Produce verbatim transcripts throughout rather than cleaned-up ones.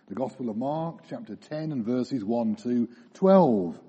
The Gospel of Mark, chapter ten and verses one to twelve.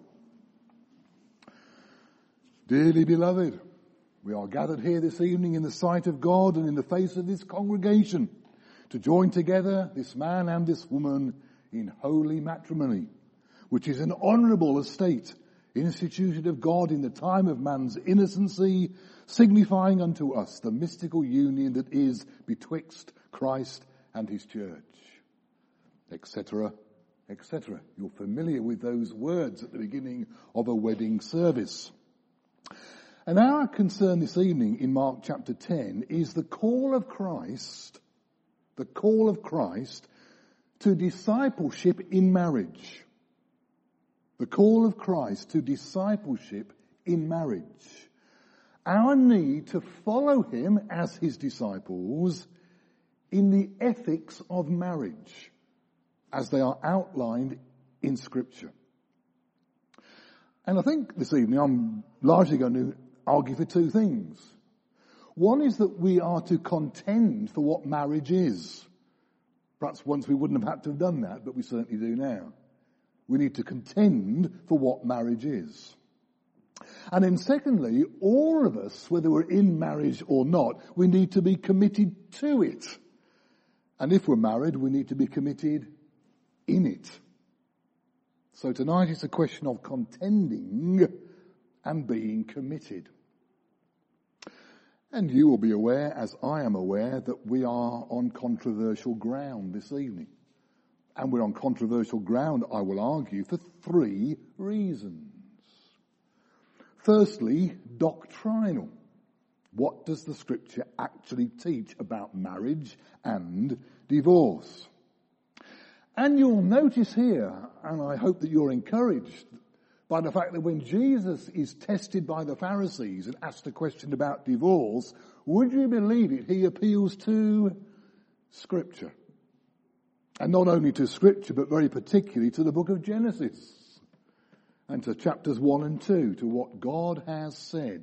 Dearly beloved, we are gathered here this evening in the sight of God and in the face of this congregation to join together this man and this woman in holy matrimony, which is an honourable estate instituted of God in the time of man's innocency, signifying unto us the mystical union that is betwixt Christ and his church, et cetera, et cetera. You're familiar with those words at the beginning of a wedding service. And our concern this evening in Mark chapter ten is the call of Christ, the call of Christ to discipleship in marriage. The call of Christ to discipleship in marriage. Our need to follow him as his disciples in the ethics of marriage as they are outlined in Scripture. And I think this evening I'm largely going to argue for two things. One is that we are to contend for what marriage is. Perhaps once we wouldn't have had to have done that, but we certainly do now. We need to contend for what marriage is. And then secondly, all of us, whether we're in marriage or not, we need to be committed to it. And if we're married, we need to be committed in it. So tonight it's a question of contending and being committed. And you will be aware, as I am aware, that we are on controversial ground this evening. And we're on controversial ground, I will argue, for three reasons. Firstly, doctrinal. What does the Scripture actually teach about marriage and divorce? And you'll notice here, and I hope that you're encouraged by the fact that when Jesus is tested by the Pharisees and asked a question about divorce, would you believe it, he appeals to Scripture. And not only to Scripture, but very particularly to the book of Genesis and to chapters one and two, to what God has said.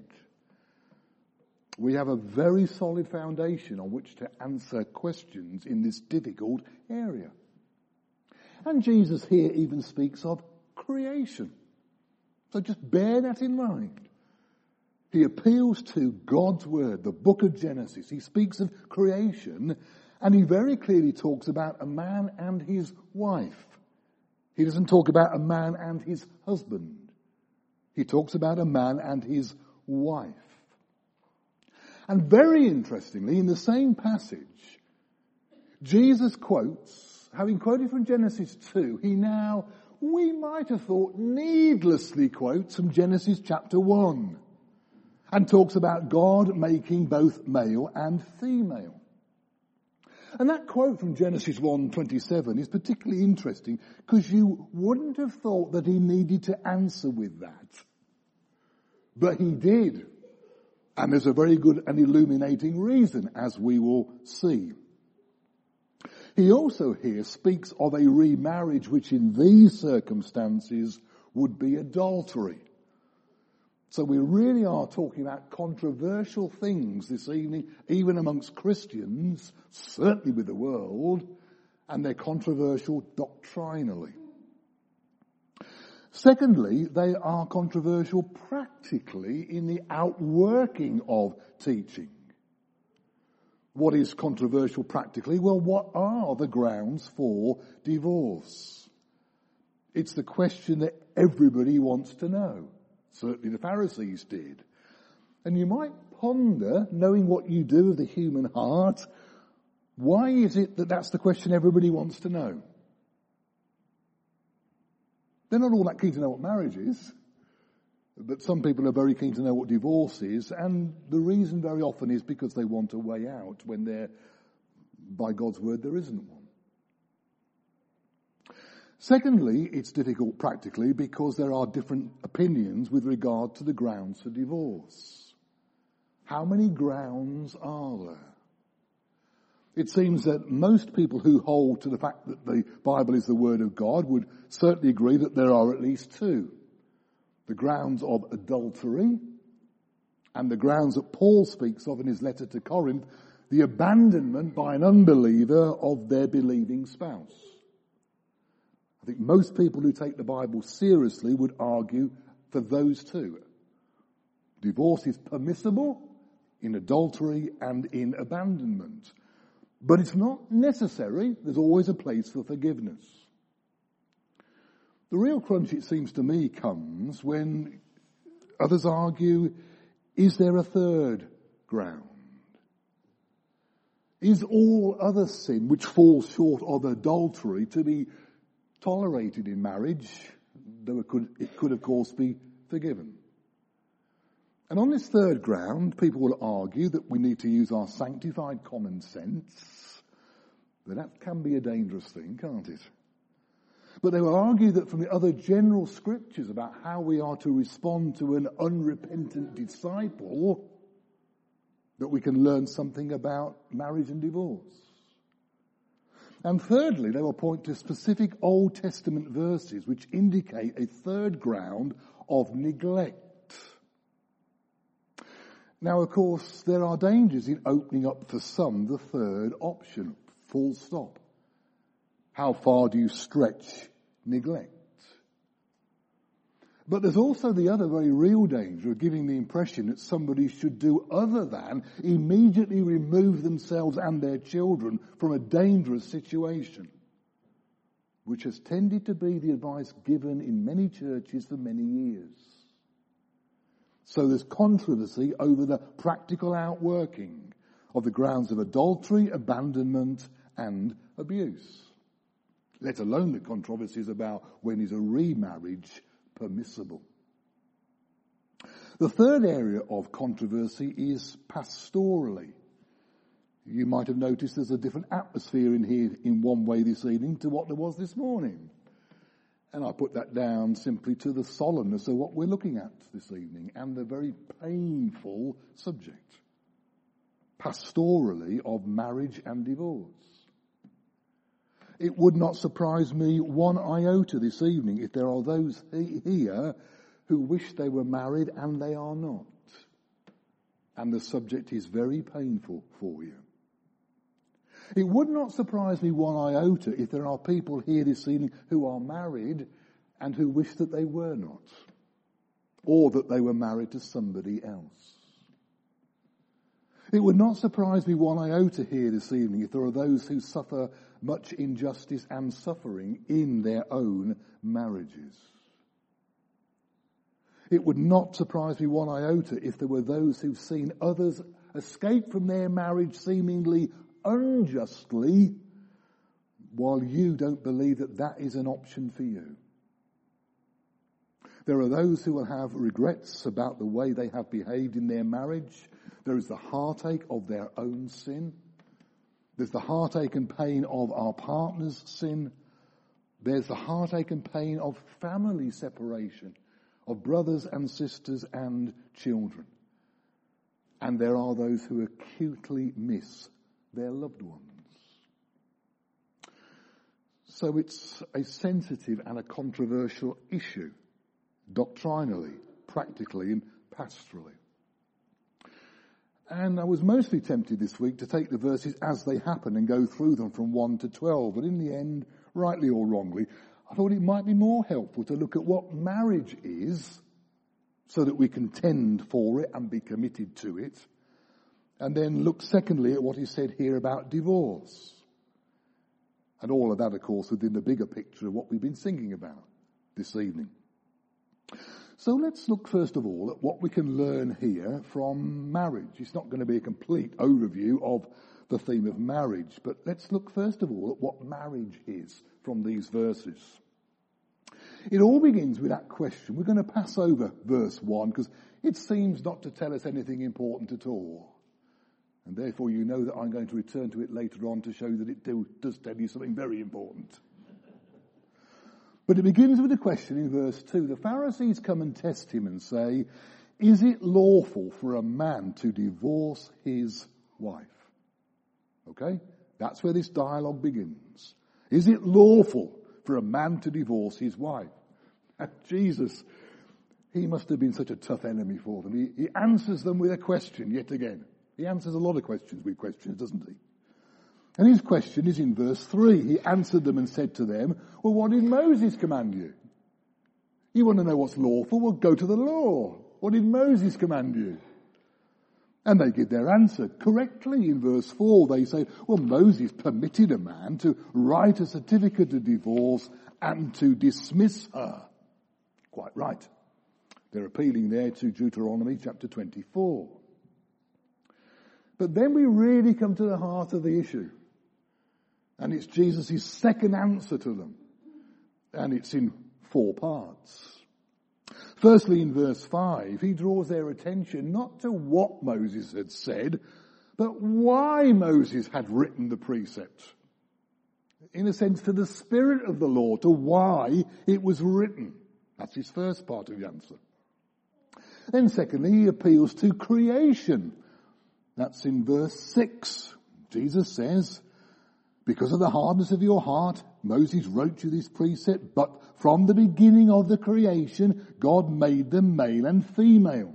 We have a very solid foundation on which to answer questions in this difficult area. And Jesus here even speaks of creation. So just bear that in mind. He appeals to God's word, the book of Genesis. He speaks of creation, and he very clearly talks about a man and his wife. He doesn't talk about a man and his husband. He talks about a man and his wife. And very interestingly, in the same passage, Jesus quotes, having quoted from Genesis two, he now, we might have thought, needlessly quotes from Genesis chapter one and talks about God making both male and female. And that quote from Genesis one twenty-seven is particularly interesting because you wouldn't have thought that he needed to answer with that. But he did. And there's a very good and illuminating reason, as we will see. He also here speaks of a remarriage which in these circumstances would be adultery. So we really are talking about controversial things this evening, even amongst Christians, certainly with the world, and they're controversial doctrinally. Secondly, they are controversial practically in the outworking of teaching. What is controversial practically? Well, what are the grounds for divorce? It's the question that everybody wants to know. Certainly the Pharisees did. And you might ponder, knowing what you do of the human heart, why is it that that's the question everybody wants to know? They're not all that keen to know what marriage is, but some people are very keen to know what divorce is, and the reason very often is because they want a way out when there, by God's word, there isn't one. Secondly, it's difficult practically because there are different opinions with regard to the grounds for divorce. How many grounds are there? It seems that most people who hold to the fact that the Bible is the Word of God would certainly agree that there are at least two. The grounds of adultery and the grounds that Paul speaks of in his letter to Corinth, the abandonment by an unbeliever of their believing spouse. I think most people who take the Bible seriously would argue for those two. Divorce is permissible in adultery and in abandonment. But it's not necessary. There's always a place for forgiveness. The real crunch, it seems to me, comes when others argue, is there a third ground? Is all other sin which falls short of adultery to be tolerated in marriage, though it could, it could of course be forgiven? And on this third ground, people will argue that we need to use our sanctified common sense, but that can be a dangerous thing, can't it? But they will argue that from the other general scriptures about how we are to respond to an unrepentant disciple, that we can learn something about marriage and divorce. And thirdly, they will point to specific Old Testament verses which indicate a third ground of neglect. Now, of course, there are dangers in opening up for some the third option, full stop. How far do you stretch neglect? But there's also the other very real danger of giving the impression that somebody should do other than immediately remove themselves and their children from a dangerous situation, which has tended to be the advice given in many churches for many years. So there's controversy over the practical outworking of the grounds of adultery, abandonment, and abuse. Let alone the controversies about when is a remarriage permissible. The third area of controversy is pastorally. You might have noticed there's a different atmosphere in here in one way this evening to what there was this morning. And I put that down simply to the solemnness of what we're looking at this evening and the very painful subject, pastorally, of marriage and divorce. It would not surprise me one iota this evening if there are those here who wish they were married and they are not. And the subject is very painful for you. It would not surprise me one iota if there are people here this evening who are married and who wish that they were not, or that they were married to somebody else. It would not surprise me one iota here this evening if there are those who suffer much injustice and suffering in their own marriages. It would not surprise me one iota if there were those who've seen others escape from their marriage seemingly unjustly, while you don't believe that that is an option for you. There are those who will have regrets about the way they have behaved in their marriage. There is the heartache of their own sin. There's the heartache and pain of our partner's sin. There's the heartache and pain of family separation, of brothers and sisters and children. And there are those who acutely miss their loved ones. So it's a sensitive and a controversial issue, doctrinally, practically, and pastorally. And I was mostly tempted this week to take the verses as they happen and go through them from one to twelve, but in the end, rightly or wrongly, I thought it might be more helpful to look at what marriage is so that we can tend for it and be committed to it. And then look secondly at what is said here about divorce. And all of that, of course, within the bigger picture of what we've been singing about this evening. So let's look first of all at what we can learn here from marriage. It's not going to be a complete overview of the theme of marriage, but let's look first of all at what marriage is from these verses. It all begins with that question. We're going to pass over verse one because it seems not to tell us anything important at all. And therefore you know that I'm going to return to it later on to show you that it do, does tell you something very important. But it begins with a question in verse two. The Pharisees come and test him and say, is it lawful for a man to divorce his wife? Okay? That's where this dialogue begins. Is it lawful for a man to divorce his wife? And Jesus, he must have been such a tough enemy for them. He, he answers them with a question yet again. He answers a lot of questions with questions, doesn't he? And his question is in verse three. He answered them and said to them, well, what did Moses command you? You want to know what's lawful? Well, go to the law. What did Moses command you? And they give their answer correctly. In verse four, they say, well, Moses permitted a man to write a certificate of divorce and to dismiss her. Quite right. They're appealing there to Deuteronomy chapter twenty-four. But then we really come to the heart of the issue. And it's Jesus' second answer to them. And it's in four parts. Firstly, in verse five, he draws their attention not to what Moses had said, but why Moses had written the precept. In a sense, to the spirit of the law, to why it was written. That's his first part of the answer. Then secondly, he appeals to creation. That's in verse six. Jesus says, because of the hardness of your heart, Moses wrote you this precept, but from the beginning of the creation, God made them male and female.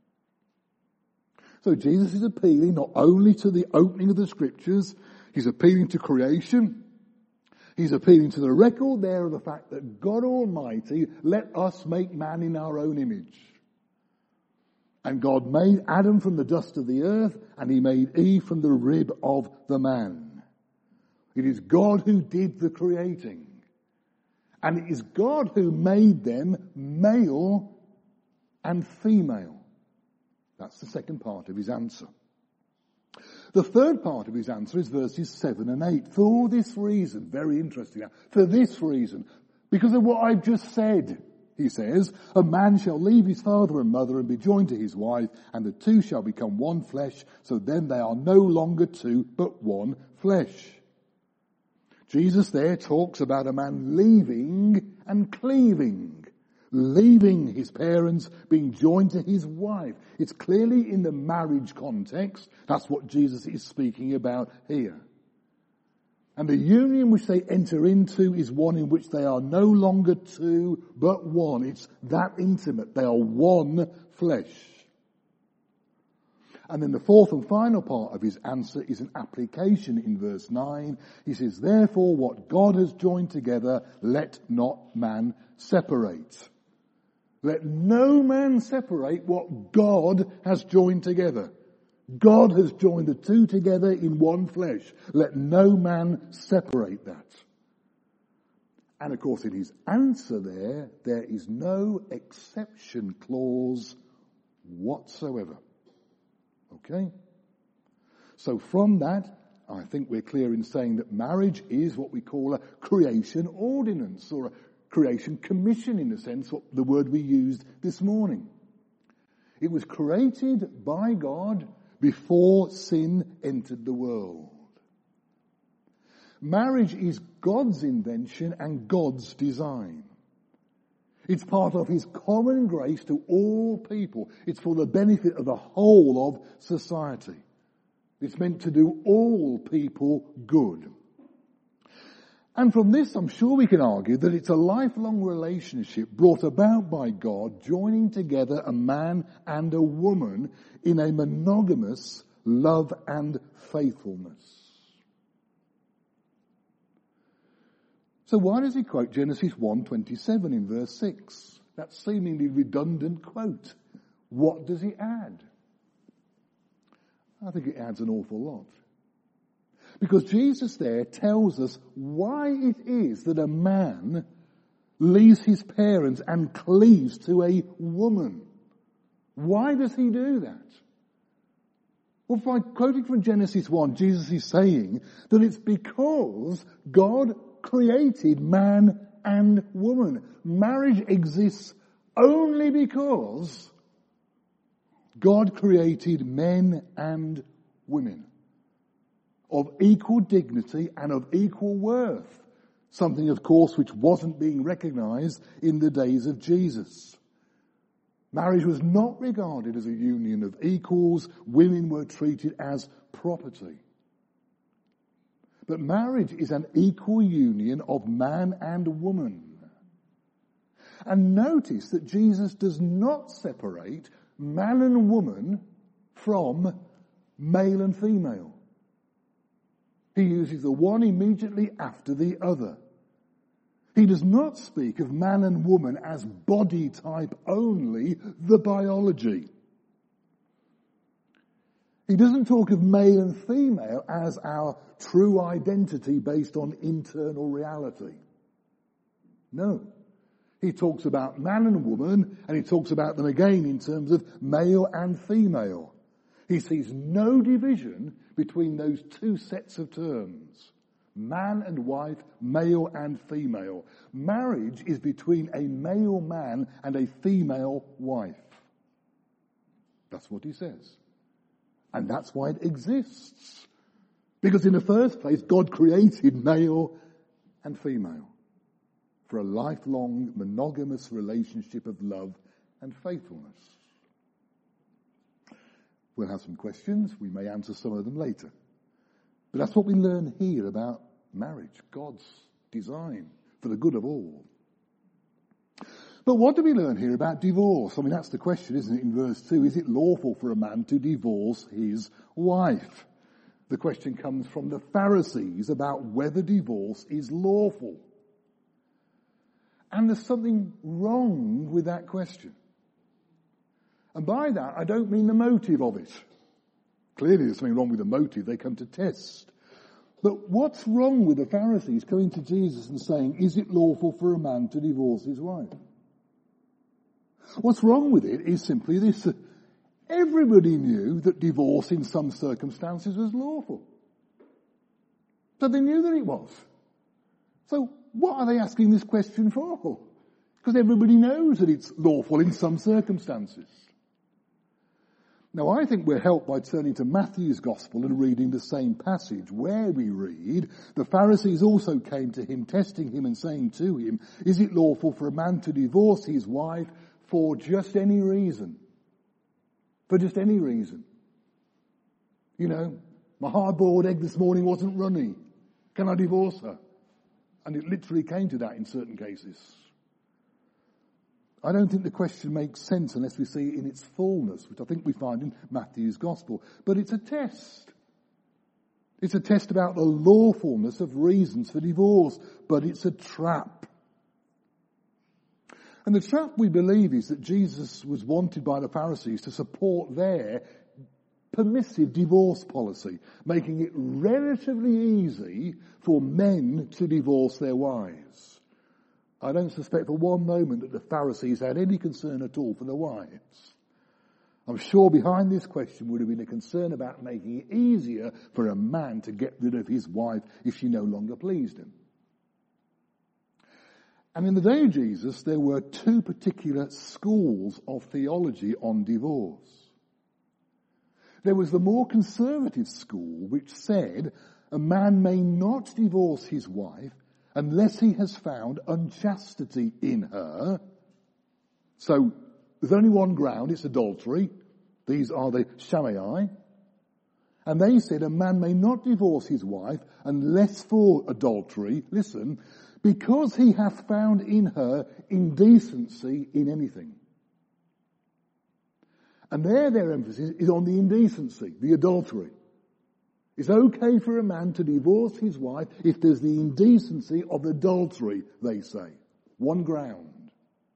So Jesus is appealing not only to the opening of the scriptures, he's appealing to creation. He's appealing to the record there of the fact that God Almighty let us make man in our own image. And God made Adam from the dust of the earth, and he made Eve from the rib of the man. It is God who did the creating. And it is God who made them male and female. That's the second part of his answer. The third part of his answer is verses seven and eight. For this reason, very interesting, for this reason, because of what I've just said, he says, a man shall leave his father and mother and be joined to his wife, and the two shall become one flesh, so then they are no longer two, but one flesh. Jesus there talks about a man leaving and cleaving. Leaving his parents, being joined to his wife. It's clearly in the marriage context. That's what Jesus is speaking about here. And the union which they enter into is one in which they are no longer two, but one. It's that intimate. They are one flesh. And then the fourth and final part of his answer is an application in verse nine. He says, therefore what God has joined together, let not man separate. Let no man separate what God has joined together. God has joined the two together in one flesh. Let no man separate that. And of course in his answer there, there is no exception clause whatsoever. Okay? So from that, I think we're clear in saying that marriage is what we call a creation ordinance, or a creation commission in a sense, what the word we used this morning. It was created by God before sin entered the world. Marriage is God's invention and God's design. It's part of his common grace to all people. It's for the benefit of the whole of society. It's meant to do all people good. And from this, I'm sure we can argue that it's a lifelong relationship brought about by God, joining together a man and a woman in a monogamous love and faithfulness. So why does he quote Genesis one twenty-seven in verse six? That seemingly redundant quote. What does he add? I think it adds an awful lot. Because Jesus there tells us why it is that a man leaves his parents and cleaves to a woman. Why does he do that? Well, by quoting from Genesis one, Jesus is saying that it's because God created man and woman. Marriage exists only because God created men and women of equal dignity and of equal worth. Something, of course, which wasn't being recognized in the days of Jesus. Marriage was not regarded as a union of equals. Women were treated as property. But marriage is an equal union of man and woman. And notice that Jesus does not separate man and woman from male and female. He uses the one immediately after the other. He does not speak of man and woman as body type only, the biology. He doesn't talk of male and female as our true identity based on internal reality. No. He talks about man and woman, and he talks about them again in terms of male and female. He sees no division between those two sets of terms. Man and wife, male and female. Marriage is between a male man and a female wife. That's what he says. And that's why it exists. Because in the first place, God created male and female for a lifelong monogamous relationship of love and faithfulness. We'll have some questions. We may answer some of them later. But that's what we learn here about marriage, God's design for the good of all. But what do we learn here about divorce? I mean, that's the question, isn't it, in verse two? Is it lawful for a man to divorce his wife? The question comes from the Pharisees about whether divorce is lawful. And there's something wrong with that question. And by that, I don't mean the motive of it. Clearly there's something wrong with the motive. They come to test. But what's wrong with the Pharisees coming to Jesus and saying, is it lawful for a man to divorce his wife? What's wrong with it is simply this. Everybody knew that divorce in some circumstances was lawful. So they knew that it was. So what are they asking this question for? Because everybody knows that it's lawful in some circumstances. Now I think we're helped by turning to Matthew's Gospel and reading the same passage where we read, the Pharisees also came to him, testing him and saying to him, is it lawful for a man to divorce his wife for just any reason? For just any reason. You know, my hard-boiled egg this morning wasn't runny. Can I divorce her? And it literally came to that in certain cases. I don't think the question makes sense unless we see it in its fullness, which I think we find in Matthew's Gospel. But it's a test. It's a test about the lawfulness of reasons for divorce, but it's a trap. And the trap, we believe, is that Jesus was wanted by the Pharisees to support their permissive divorce policy, making it relatively easy for men to divorce their wives. I don't suspect for one moment that the Pharisees had any concern at all for their wives. I'm sure behind this question would have been a concern about making it easier for a man to get rid of his wife if she no longer pleased him. And in the day of Jesus, there were two particular schools of theology on divorce. There was the more conservative school which said a man may not divorce his wife unless he has found unchastity in her. So there's only one ground, it's adultery. These are the Shammai. And they said a man may not divorce his wife unless for adultery, listen, because he hath found in her indecency in anything. And there their emphasis is on the indecency, the adultery. It's okay for a man to divorce his wife if there's the indecency of adultery, they say. One ground.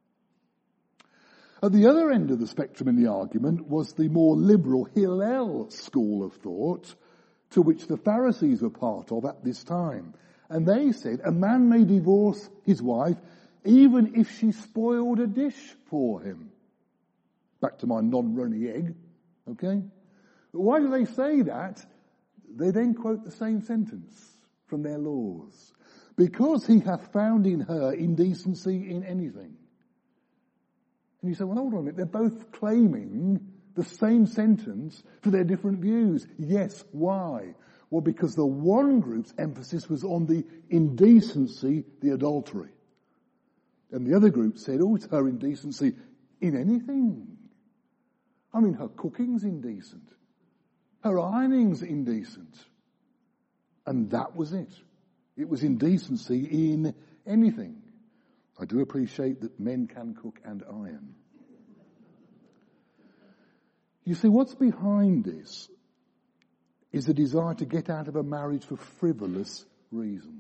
At the other end of the spectrum in the argument was the more liberal Hillel school of thought, to which the Pharisees were part of at this time. And they said a man may divorce his wife even if she spoiled a dish for him. Back to my non-runny egg, okay? But why do they say that? They then quote the same sentence from their laws. Because he hath found in her indecency in anything. And you say, well, hold on a minute, they're both claiming the same sentence for their different views. Yes, why? Well, because the one group's emphasis was on the indecency, the adultery. And the other group said, oh, it's her indecency in anything. I mean, her cooking's indecent. Her ironing's indecent. And that was it. It was indecency in anything. I do appreciate that men can cook and iron. You see, what's behind this is the desire to get out of a marriage for frivolous reasons.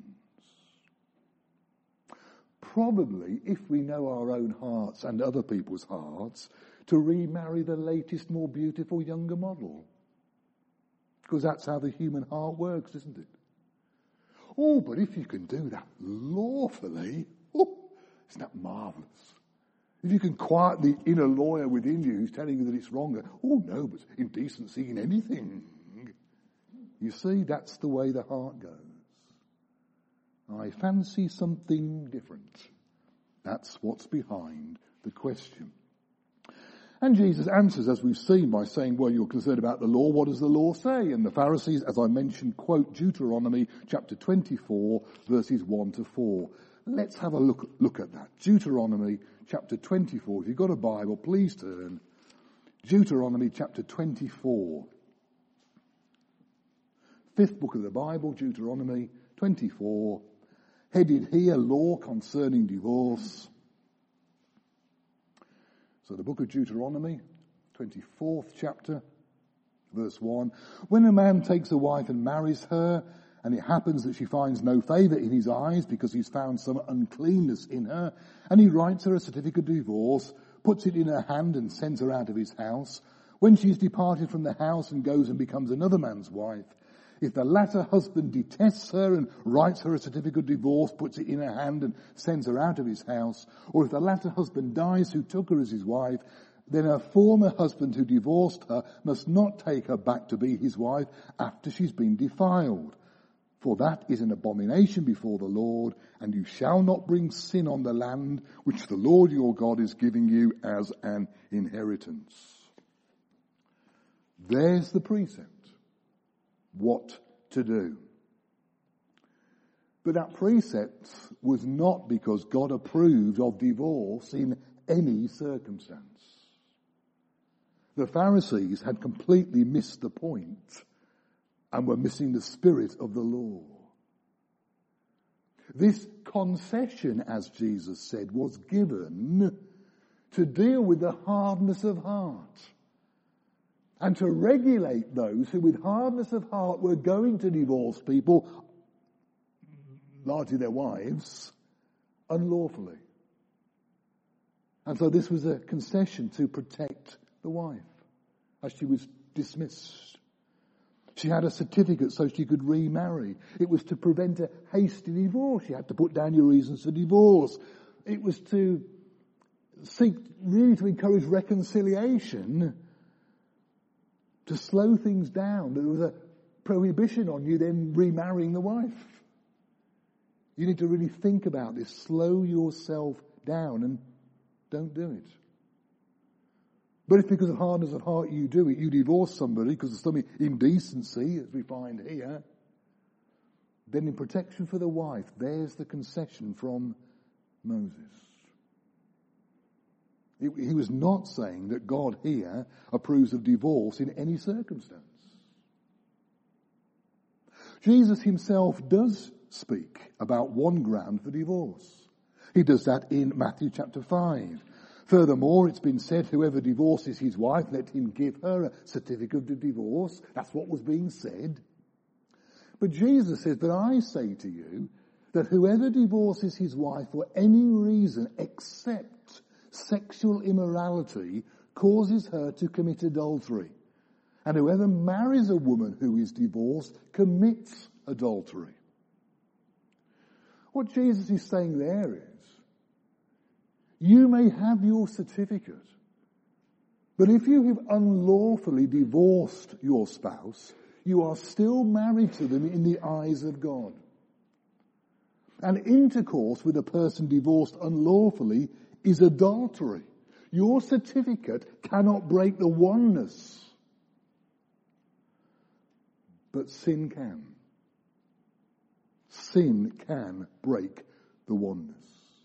Probably, if we know our own hearts and other people's hearts, to remarry the latest, more beautiful, younger model. Because that's how the human heart works, isn't it? Oh, but if you can do that lawfully, oh, isn't that marvellous? If you can quiet the inner lawyer within you who's telling you that it's wrong, oh no, but indecency in anything. You see, that's the way the heart goes. I fancy something different. That's what's behind the question. And Jesus answers, as we've seen, by saying, well, you're concerned about the law. What does the law say? And the Pharisees, as I mentioned, quote Deuteronomy chapter twenty-four, verses one to four. Let's have a look, look at that. Deuteronomy chapter twenty-four. If you've got a Bible, please turn. Deuteronomy chapter twenty-four. Fifth book of the Bible, Deuteronomy twenty-four. Headed here, law concerning divorce. So the book of Deuteronomy, twenty-fourth chapter, verse one. When a man takes a wife and marries her, and it happens that she finds no favour in his eyes because he's found some uncleanness in her, and he writes her a certificate of divorce, puts it in her hand and sends her out of his house, when she's departed from the house and goes and becomes another man's wife, if the latter husband detests her and writes her a certificate of divorce, puts it in her hand and sends her out of his house, or if the latter husband dies who took her as his wife, then her former husband who divorced her must not take her back to be his wife after she's been defiled. For that is an abomination before the Lord, and you shall not bring sin on the land which the Lord your God is giving you as an inheritance. There's the precept. What to do. But that precept was not because God approved of divorce in any circumstance. The Pharisees had completely missed the point and were missing the spirit of the law. This concession, as Jesus said, was given to deal with the hardness of heart and to regulate those who with hardness of heart were going to divorce people, largely their wives, unlawfully. And so this was a concession to protect the wife as she was dismissed. She had a certificate so she could remarry. It was to prevent a hasty divorce. You had to put down your reasons for divorce. It was to seek, really to encourage reconciliation, to slow things down. There was a prohibition on you then remarrying the wife. You need to really think about this. Slow yourself down and don't do it. But if because of hardness of heart you do it, you divorce somebody because of some indecency, as we find here, then in protection for the wife, there's the concession from Moses. He was not saying that God here approves of divorce in any circumstance. Jesus himself does speak about one ground for divorce. He does that in Matthew chapter five. Furthermore, it's been said, whoever divorces his wife, let him give her a certificate of divorce. That's what was being said. But Jesus says, but I say to you that whoever divorces his wife for any reason except sexual immorality causes her to commit adultery. And whoever marries a woman who is divorced commits adultery. What Jesus is saying there is, you may have your certificate, but if you have unlawfully divorced your spouse, you are still married to them in the eyes of God. And intercourse with a person divorced unlawfully is adultery. Your certificate cannot break the oneness, but sin can. Sin can break the oneness.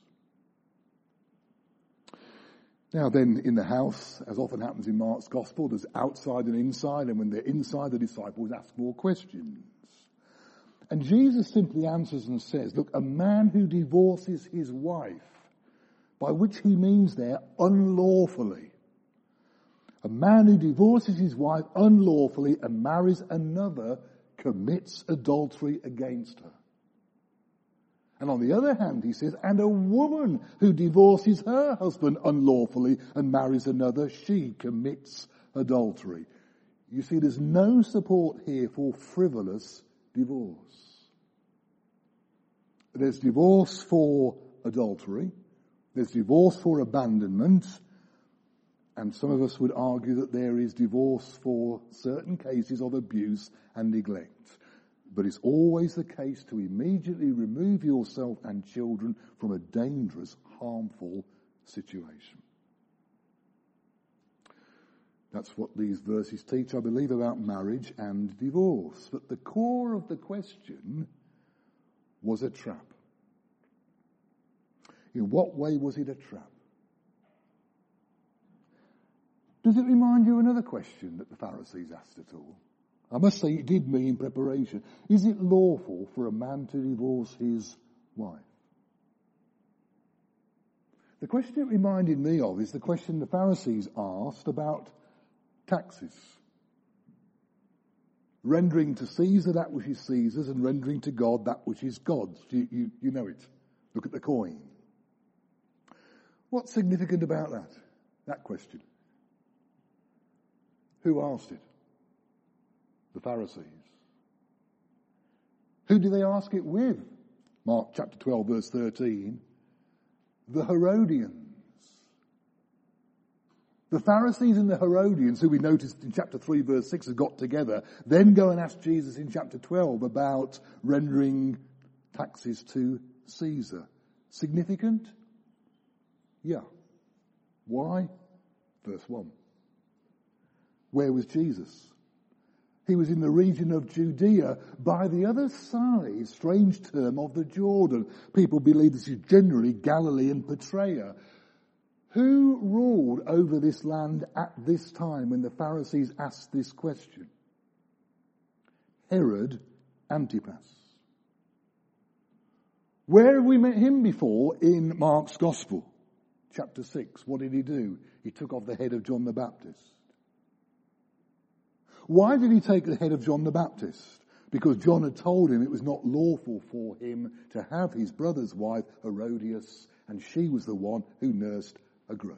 Now then, in the house, as often happens in Mark's Gospel, there's outside and inside, and when they're inside, the disciples ask more questions. And Jesus simply answers and says, look, a man who divorces his wife, by which he means there unlawfully, A man who divorces his wife unlawfully and marries another commits adultery against her. And on the other hand, he says, and a woman who divorces her husband unlawfully and marries another, she commits adultery. You see, there's no support here for frivolous divorce. There's divorce for adultery. There's divorce for abandonment. And some of us would argue that there is divorce for certain cases of abuse and neglect. But it's always the case to immediately remove yourself and children from a dangerous, harmful situation. That's what these verses teach, I believe, about marriage and divorce. But the core of the question was a trap. In what way was it a trap? Does it remind you of another question that the Pharisees asked at all? I must say it did me in preparation. Is it lawful for a man to divorce his wife? The question it reminded me of is the question the Pharisees asked about taxes. Rendering to Caesar that which is Caesar's and rendering to God that which is God's. You, you, you know it. Look at the coin. What's significant about that? That question. Who asked it? The Pharisees. Who do they ask it with? Mark chapter twelve verse thirteen. The Herodians. The Pharisees and the Herodians, who we noticed in chapter three verse six had got together, then go and ask Jesus in chapter twelve about rendering taxes to Caesar. Significant? Yeah. Why? Verse one. Where was Jesus? He was in the region of Judea by the other side, strange term, of the Jordan. People believe this is generally Galilee and Petraea. Who ruled over this land at this time when the Pharisees asked this question? Herod Antipas. Where have we met him before in Mark's Gospel? Chapter six. What did he do? He took off the head of John the Baptist. Why did he take the head of John the Baptist? Because John had told him it was not lawful for him to have his brother's wife, Herodias, and she was the one who nursed a grudge.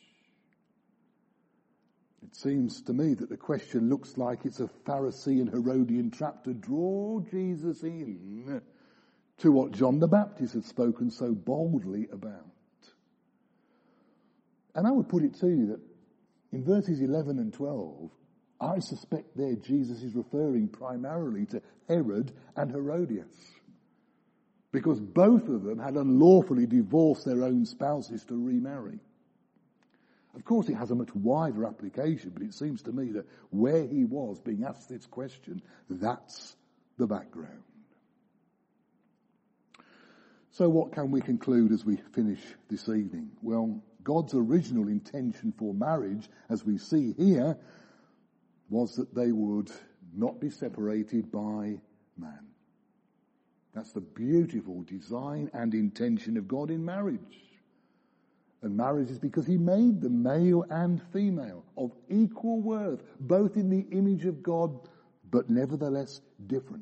It seems to me that the question looks like it's a Pharisee and Herodian trap to draw Jesus in to what John the Baptist had spoken so boldly about. And I would put it to you that in verses eleven and twelve, I suspect there Jesus is referring primarily to Herod and Herodias. Because both of them had unlawfully divorced their own spouses to remarry. Of course, it has a much wider application, but it seems to me that where he was being asked this question, that's the background. So what can we conclude as we finish this evening? Well, God's original intention for marriage, as we see here, was that they would not be separated by man. That's the beautiful design and intention of God in marriage. And marriage is because he made them male and female, of equal worth, both in the image of God, but nevertheless different.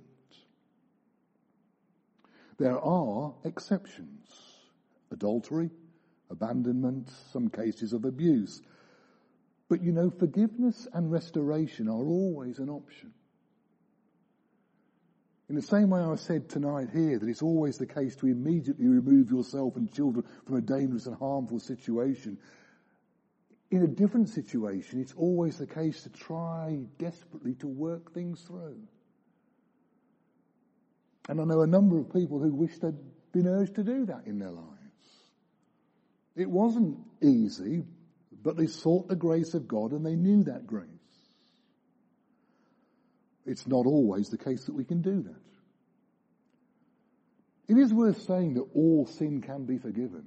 There are exceptions. Adultery, abandonment, some cases of abuse. But you know, forgiveness and restoration are always an option. In the same way I said tonight here that it's always the case to immediately remove yourself and children from a dangerous and harmful situation. In a different situation, it's always the case to try desperately to work things through. And I know a number of people who wish they'd been urged to do that in their lives. It wasn't easy, but they sought the grace of God and they knew that grace. It's not always the case that we can do that. It is worth saying that all sin can be forgiven.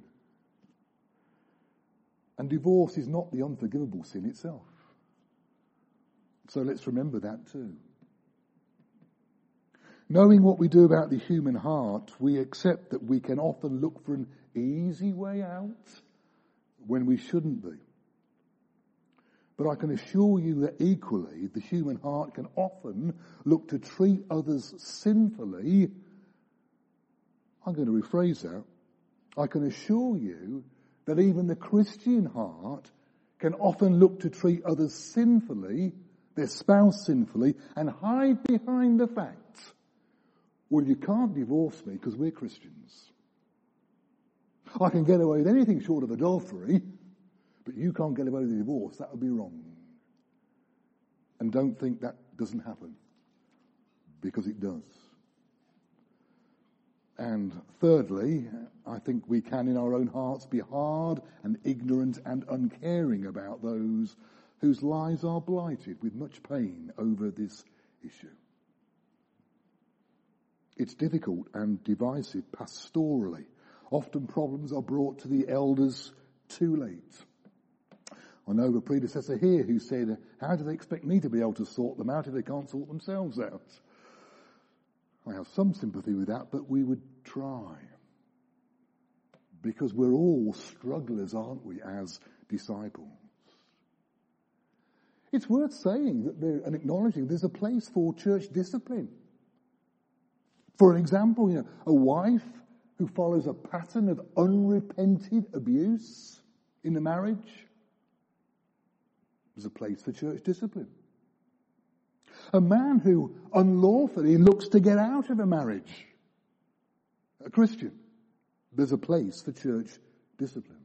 And divorce is not the unforgivable sin itself. So let's remember that too. Knowing what we do about the human heart, we accept that we can often look for an easy way out when we shouldn't be. But I can assure you that equally the human heart can often look to treat others sinfully. I'm going to rephrase that. I can assure you that even the Christian heart can often look to treat others sinfully, their spouse sinfully, and hide behind the fact, well, you can't divorce me because we're Christians. I can get away with anything short of adultery, but you can't get away with a divorce. That would be wrong. And don't think that doesn't happen, because it does. And thirdly, I think we can in our own hearts be hard and ignorant and uncaring about those whose lives are blighted with much pain over this issue. It's difficult and divisive pastorally. Often problems are brought to the elders too late. I know of a predecessor here who said, how do they expect me to be able to sort them out if they can't sort themselves out? I have some sympathy with that, but we would try. Because we're all strugglers, aren't we, as disciples? It's worth saying that there, and acknowledging there's a place for church discipline. For an example, you know, a wife who follows a pattern of unrepented abuse in the marriage, there's a place for church discipline. A man who unlawfully looks to get out of a marriage, a Christian, there's a place for church discipline.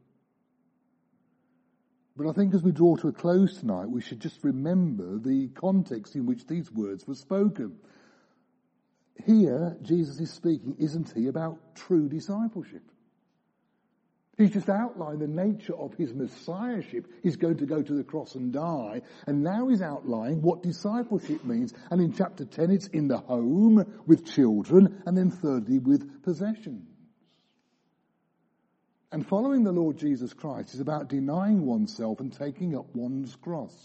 But I think as we draw to a close tonight, we should just remember the context in which these words were spoken. Here, Jesus is speaking, isn't he, about true discipleship. He's just outlined the nature of his messiahship. He's going to go to the cross and die. And now he's outlining what discipleship means. And in chapter ten, it's in the home with children, and then thirdly with possessions. And following the Lord Jesus Christ is about denying oneself and taking up one's cross.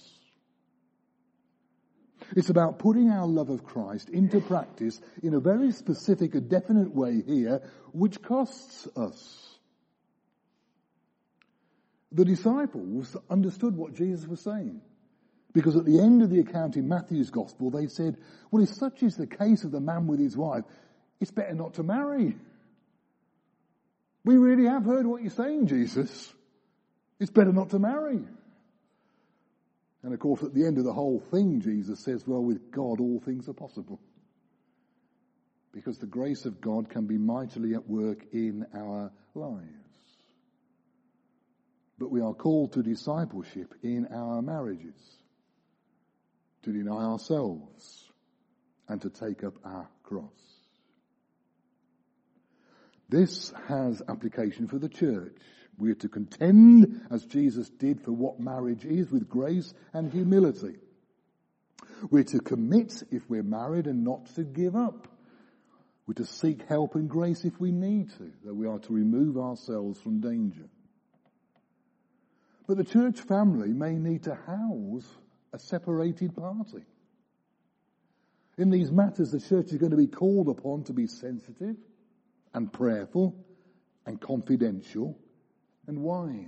It's about putting our love of Christ into practice in a very specific, a definite way here, which costs us. The disciples understood what Jesus was saying. Because at the end of the account in Matthew's Gospel, they said, well, if such is the case of the man with his wife, it's better not to marry. We really have heard what you're saying, Jesus. It's better not to marry. And of course, at the end of the whole thing, Jesus says, well, with God, all things are possible. Because the grace of God can be mightily at work in our lives. But we are called to discipleship in our marriages, to deny ourselves, and to take up our cross. This has application for the church. We are to contend, as Jesus did, for what marriage is with grace and humility. We're to commit if we're married and not to give up. We're to seek help and grace if we need to, though we are to remove ourselves from danger. But the church family may need to house a separated party. In these matters, the church is going to be called upon to be sensitive and prayerful and confidential and wise.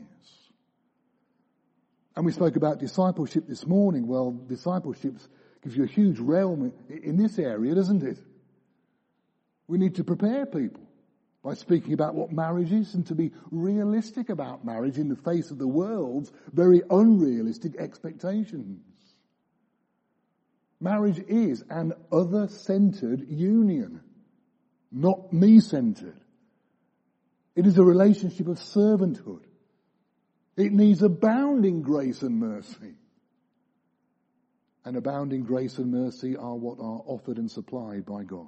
And we spoke about discipleship this morning. Well, discipleship gives you a huge realm in this area, doesn't it? We need to prepare people by speaking about what marriage is and to be realistic about marriage in the face of the world's very unrealistic expectations. Marriage is an other-centered union, not me-centered. It is a relationship of servanthood. It needs abounding grace and mercy. And abounding grace and mercy are what are offered and supplied by God.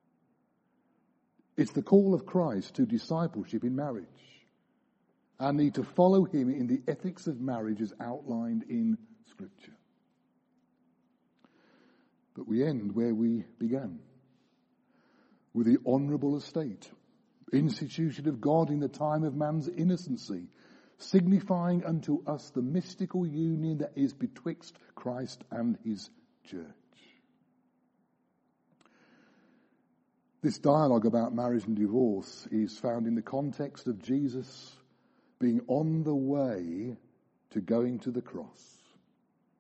It's the call of Christ to discipleship in marriage. I need to follow him in the ethics of marriage as outlined in Scripture. But we end where we began, with the honourable estate, institution of God in the time of man's innocency, signifying unto us the mystical union that is betwixt Christ and his church. This dialogue about marriage and divorce is found in the context of Jesus being on the way to going to the cross.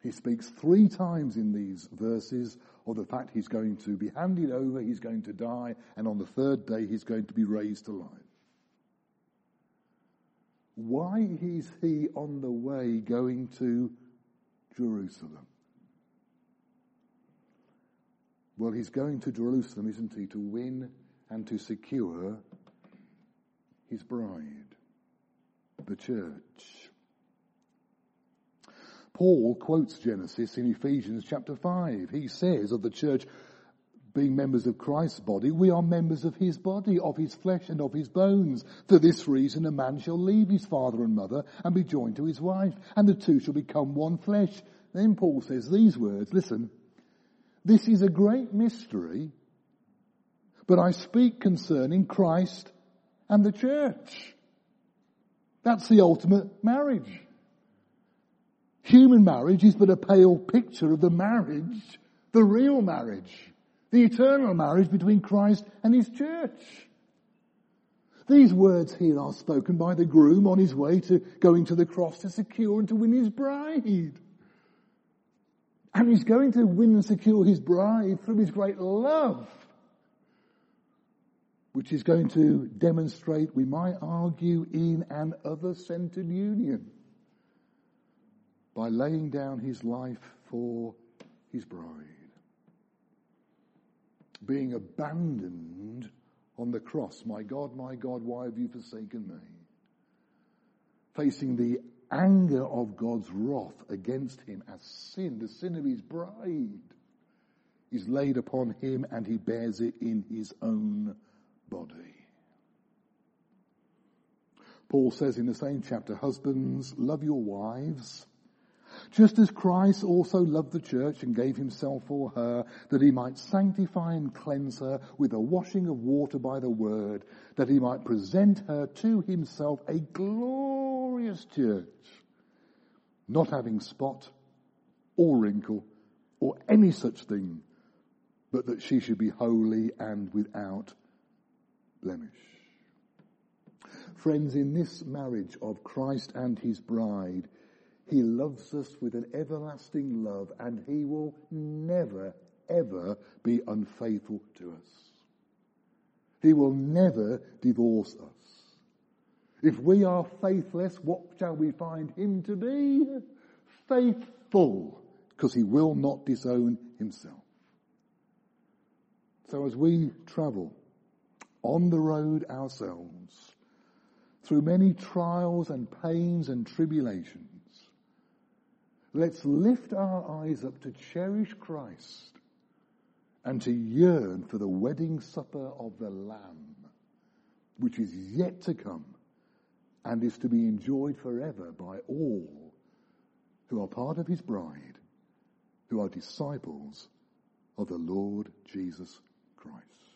He speaks three times in these verses of the fact he's going to be handed over, he's going to die, and on the third day he's going to be raised to life. Why is he on the way going to Jerusalem? Well, he's going to Jerusalem, isn't he, to win and to secure his bride, the church. Paul quotes Genesis in Ephesians chapter five. He says of the church being members of Christ's body, we are members of his body, of his flesh and of his bones. For this reason a man shall leave his father and mother and be joined to his wife, and the two shall become one flesh. Then Paul says these words, listen, this is a great mystery, but I speak concerning Christ and the church. That's the ultimate marriage. Human marriage is but a pale picture of the marriage, the real marriage, the eternal marriage between Christ and his church. These words here are spoken by the groom on his way to going to the cross to secure and to win his bride. And he's going to win and secure his bride through his great love, which is going to demonstrate, we might argue, in an other-centered union by laying down his life for his bride. Being abandoned on the cross. My God, my God, why have you forsaken me? Facing the anger of God's wrath against him as sin, the sin of his bride, is laid upon him and he bears it in his own body. Paul says in the same chapter, husbands, love your wives, just as Christ also loved the church and gave himself for her, that he might sanctify and cleanse her with a washing of water by the word, that he might present her to himself a glorious church, not having spot or wrinkle or any such thing, but that she should be holy and without blemish. Friends, in this marriage of Christ and his bride, he loves us with an everlasting love, and he will never, ever be unfaithful to us. He will never divorce us. If we are faithless, what shall we find him to be? Faithful, because he will not disown himself. So as we travel on the road ourselves, through many trials and pains and tribulations, let's lift our eyes up to cherish Christ and to yearn for the wedding supper of the Lamb, which is yet to come and is to be enjoyed forever by all who are part of his bride, who are disciples of the Lord Jesus Christ.